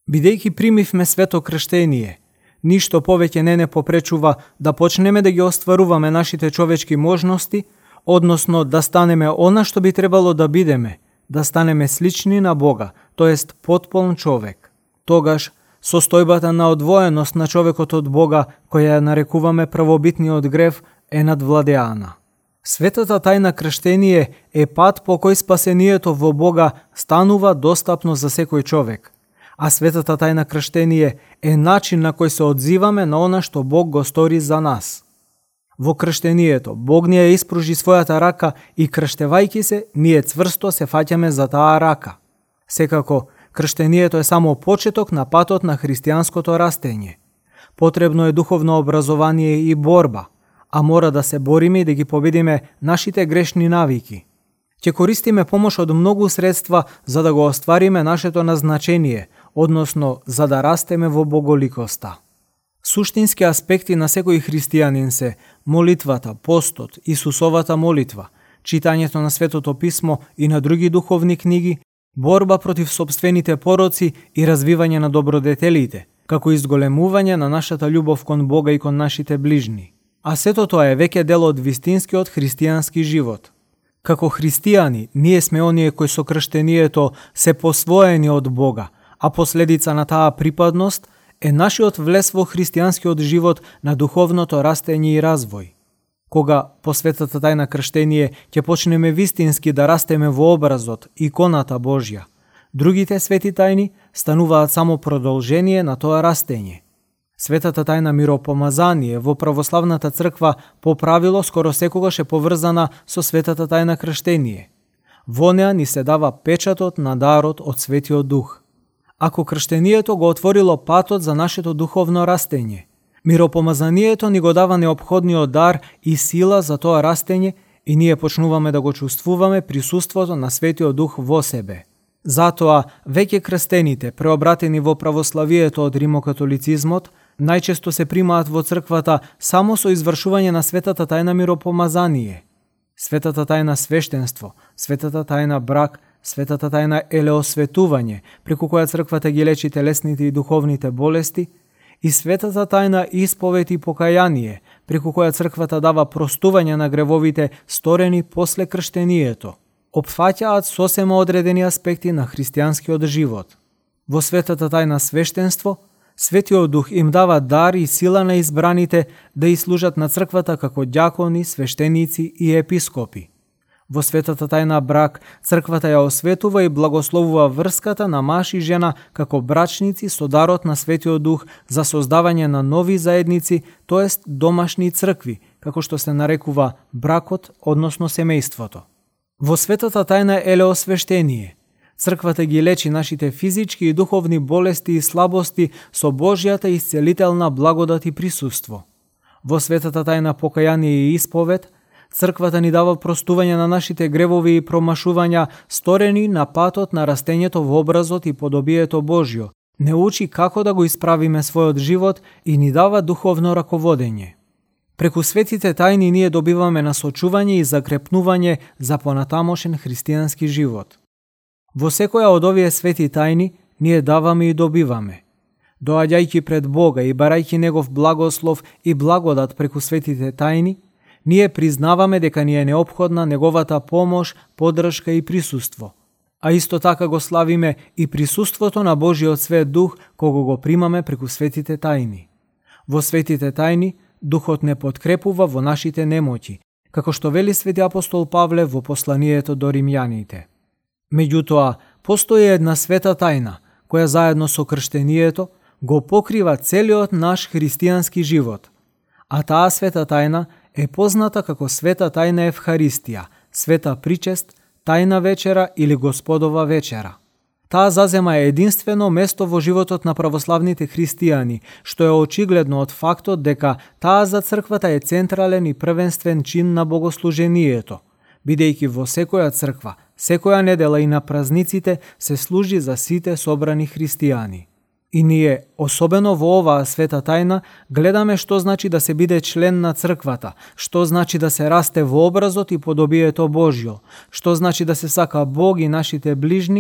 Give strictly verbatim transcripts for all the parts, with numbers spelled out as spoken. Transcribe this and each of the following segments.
Бидејќи примивме свето крштение, ништо повеќе не не попречува да почнеме да ги остваруваме нашите човечки можности, односно да станеме она што би требало да бидеме, да станеме слични на Бога, тоест потполн човек. Тогаш, состојбата на одвоеност на човекот од Бога, која ја нарекуваме првобитниот грев, е надвладеана. Светата тајна крштение е пат по кој спасението во Бога станува достапно за секој човек, а светата тајна крштение е начин на кој се одзиваме на она што Бог го стори за нас. Во крштението Бог ни ја испружи својата рака и крштевајќи се, ние цврсто се фаќаме за таа рака. Секако, крштението е само почеток на патот на христијанското растење. Потребно е духовно образование и борба, а мора да се бориме и да ги победиме нашите грешни навики. Ќе користиме помош од многу средства за да го оствариме нашето назначение, односно за да растеме во боголикоста. Суштински аспекти на секој христијанин се молитвата, постот, Исусовата молитва, читањето на Светото Писмо и на други духовни книги, борба против собствените пороци и развивање на добродетелите, како изголемување на нашата љубов кон Бога и кон нашите ближни. А сето тоа е веќе дел од вистинскиот христијански живот. Како христијани, ние сме оние кои со крштението се посвоени од Бога, а последица на таа припадност е нашиот влез во христијанскиот живот на духовното растење и развој. Кога по светата тајна крштение ќе почнеме вистински да растеме во образот, иконата Божја, другите свети тајни стануваат само продолжение на тоа растење. Светата тајна миропомазание во православната црква по правило скоро секогаш е поврзана со светата тајна крштение. Во неа ни се дава печатот на дарот од Светиот Дух. Ако крштението го отворило патот за нашето духовно растење, миропомазанието ни го дава неопходниот дар и сила за тоа растење и ние почнуваме да го чувствуваме присуството на Светиот Дух во себе. Затоа, веќе крстените, преобратени во православието од римокатолицизмот, најчесто се примаат во црквата само со извршување на светата тајна миропомазание. Светата тајна свештенство, светата тајна брак, светата тајна елеосветување, преку која црквата ги лечи телесните и духовните болести, и светата тајна исповед и покаяние, преку која црквата дава простување на гревовите сторени после крштението, опфаќаат сосема одредени аспекти на христијанскиот живот. Во светата тајна свештенство, Светиот Дух им дава дар и сила на избраните да и служат на црквата како ѓакони, свештеници и епископи. Во светата тајна брак, црквата ја осветува и благословува врската на маж и жена како брачници со дарот на Светиот Дух за создавање на нови заедници, тоест домашни цркви, како што се нарекува бракот, односно семејството. Во светата тајна елеосвештение, црквата ги лечи нашите физички и духовни болести и слабости со Божјата исцелителна благодат и присуство. Во светата тајна покаяние и исповед, црквата ни дава простување на нашите гревови и промашувања сторени на патот на растењето во образот и подобието Божјо, не учи како да го исправиме својот живот и ни дава духовно раководење. Преку светите тајни ние добиваме насочување и закрепнување за понатамошен христијански живот. Во секоја од овие свети тајни ние даваме и добиваме. Доаѓајќи пред Бога и барајќи Негов благослов и благодат преку светите тајни, ние признаваме дека ни е неопходна Неговата помош, поддршка и присуство. А исто така го славиме и присуството на Божиот Свет Дух кого го примаме преку светите тајни. Во светите тајни Духот не подкрепува во нашите немоќи, како што вели свети апостол Павле во посланието до римјаните. Меѓутоа, постои една света тајна, која заедно со крштението го покрива целиот наш христијански живот. А таа света тајна е позната како света тајна Евхаристија, света причест, тајна вечера или Господова вечера. Таа зазема единствено место во животот на православните христијани, што е очигледно од фактот дека таа за црквата е централен и првенствен чин на богослужението, бидејќи во секоја црква, секоја недела и на празниците се служи за сите собрани христијани. И ние, особено во оваа света тајна, гледаме што значи да се биде член на црквата, што значи да се расте во образот и подобието Божјо, што значи да се сака Бог и нашите ближни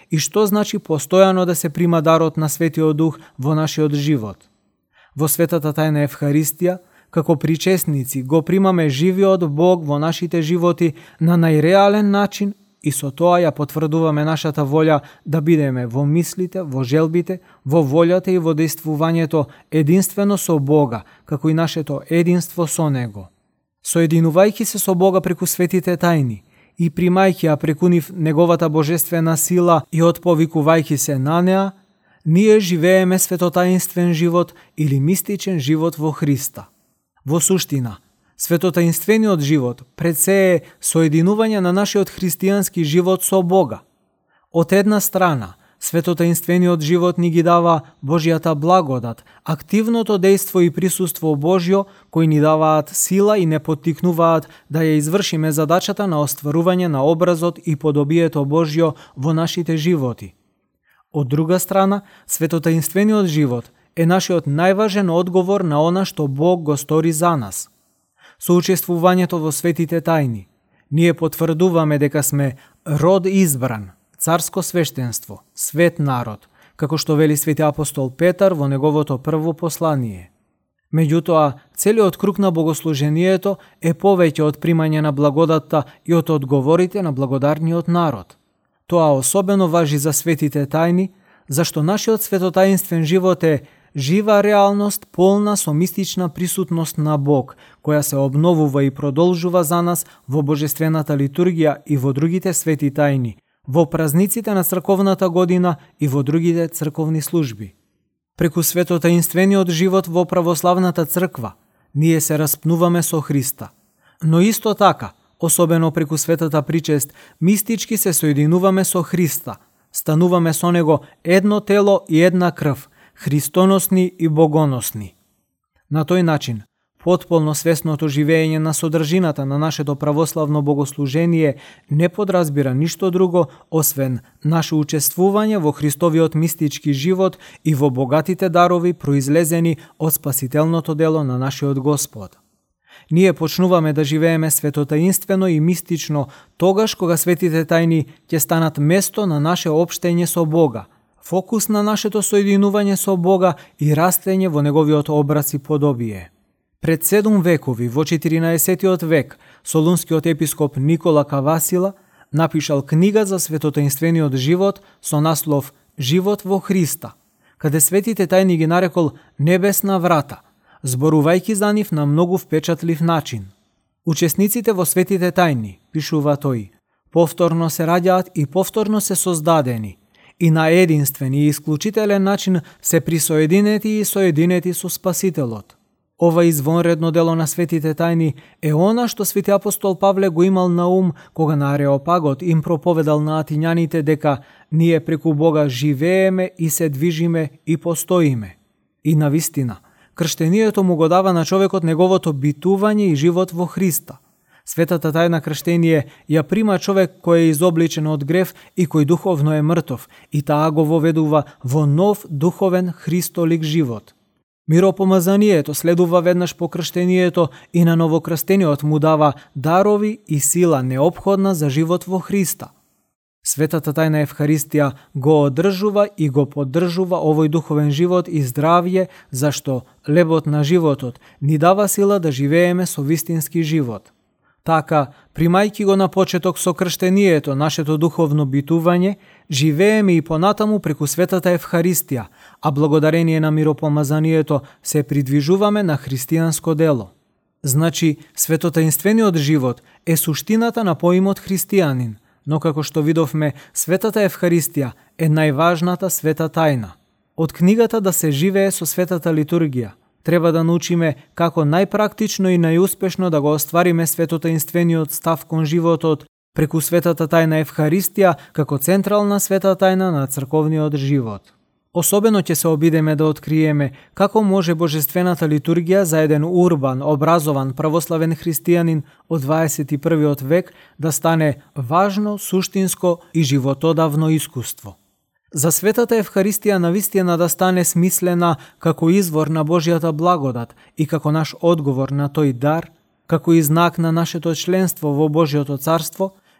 и што значи постојано да се прима дарот на Светиот Дух во нашиот живот. Во светата тајна Евхаристија, како причесници, го примаме живиот Бог во нашите животи на најреален начин и со тоа ја потврдуваме нашата волја да бидеме во мислите, во желбите, во волјата и во дејствувањето единствено со Бога, како и нашето единство со Него. Соединувајќи се со Бога преку светите тајни и примајќи ја преку нив Неговата божествена сила и отповикувајќи се на неа, ние живееме светотаинствен живот или мистичен живот во Христа. Во суштина, светотаинствениот живот пред се е соединување на нашиот христијански живот со Бога. Од една страна, светотаинствениот живот ни ги дава Божјата благодат, активното дејство и присуство Божјо, кои ни даваат сила и не поттикнуваат да ја извршиме задачата на остварување на образот и подобието Божјо во нашите животи. Од друга страна, светотаинствениот живот е нашиот најважен одговор на она што Бог го стори за нас. Со учествувањето во светите тајни, ние потврдуваме дека сме род избран, царско свештенство, свет народ, како што вели свети апостол Петар во неговото прво послание. Меѓутоа, целиот круг на богослужението е повеќе од примање на благодатта и од одговорите на благодарниот народ. Тоа особено важи за светите тајни, зашто нашиот светотаинствен живот е жива реалност полна со мистична присутност на Бог, која се обновува и продолжува за нас во божествената литургија и во другите свети тајни, во празниците на црковната година и во другите црковни служби. Преку светотаинствениот живот во православната црква, ние се распнуваме со Христа. Но исто така, особено преку светата причест, мистички се соединуваме со Христа, стануваме со Него едно тело и една крв, христоносни и богоносни. На тој начин, потполно свесното живење на содржината на нашето православно богослужение не подразбира ништо друго, освен наше учествување во Христовиот мистички живот и во богатите дарови произлезени од спасителното дело на нашиот Господ. Ние почнуваме да живееме светотаинствено и мистично тогаш кога светите тајни ќе станат место на наше општење со Бога, фокус на нашето соединување со Бога и растење во Неговиот образ и подобие. Пред седум векови, во четиринаесеттиот век, солунскиот епископ Никола Кавасила напишал книга за светотаинствениот живот со наслов «Живот во Христа», каде светите тајни ги нарекол «Небесна врата», зборувајќи за нив на многу впечатлив начин. Учесниците во светите тајни, пишува тој, повторно се раѓаат и повторно се создадени, и на единствен и исклучителен начин се присоединети и соединети со Спасителот. Ова извонредно дело на светите тајни е она што свети апостол Павле го имал на ум кога на Ареопагот им проповедал на атињаните дека ние преку Бога живееме и се движиме и постоиме. И навистина, крштението му го дава на човекот неговото битување и живот во Христа. Светата тајна крштение ја прима човек кој е изобличен од грев и кој духовно е мртов, и таа го воведува во нов духовен Христолик живот. Миропомазанието следува веднаш по крштението и на новокрстениот му дава дарови и сила неопходна за живот во Христа. Светата тајна Евхаристија го одржува и го поддржува овој духовен живот и здравје, зашто лебот на животот ни дава сила да живееме со вистински живот. Така, примајќи го на почеток со крштението нашето духовно битување, живееме и понатаму преку светата Евхаристија, а благодарение на миропомазанието се придвижуваме на христијанско дело. Значи, светотаинствениот живот е суштината на поимот христијанин, но како што видовме, светата Евхаристија е најважната света тајна. Од книгата Да се живее со светата литургија, треба да научиме како најпрактично и најуспешно да го оствариме светотаинствениот став кон животот преку светата тајна Евхаристија како централна света тајна на црковниот живот. Особено ќе се обидеме да откриеме како може божествената литургија за еден урбан, образован, православен христијанин од дваесет и првиот век да стане важно, суштинско и животодавно искуство. За светата Евхаристија навистина да стане смислена како извор на Божјата благодат и како наш одговор на тој дар, како и знак на нашето членство во Божјото царство,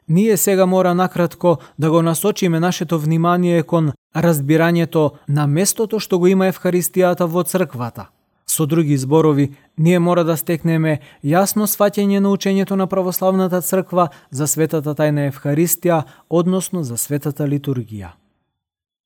Ние сега мора накратко да го насочиме нашето внимание кон разбирањето на местото што го има Евхаристијата во црквата. Со други зборови, ние мора да стекнеме јасно сваќање на учењето на православната црква за светата тајна Евхаристија, односно за светата литургија.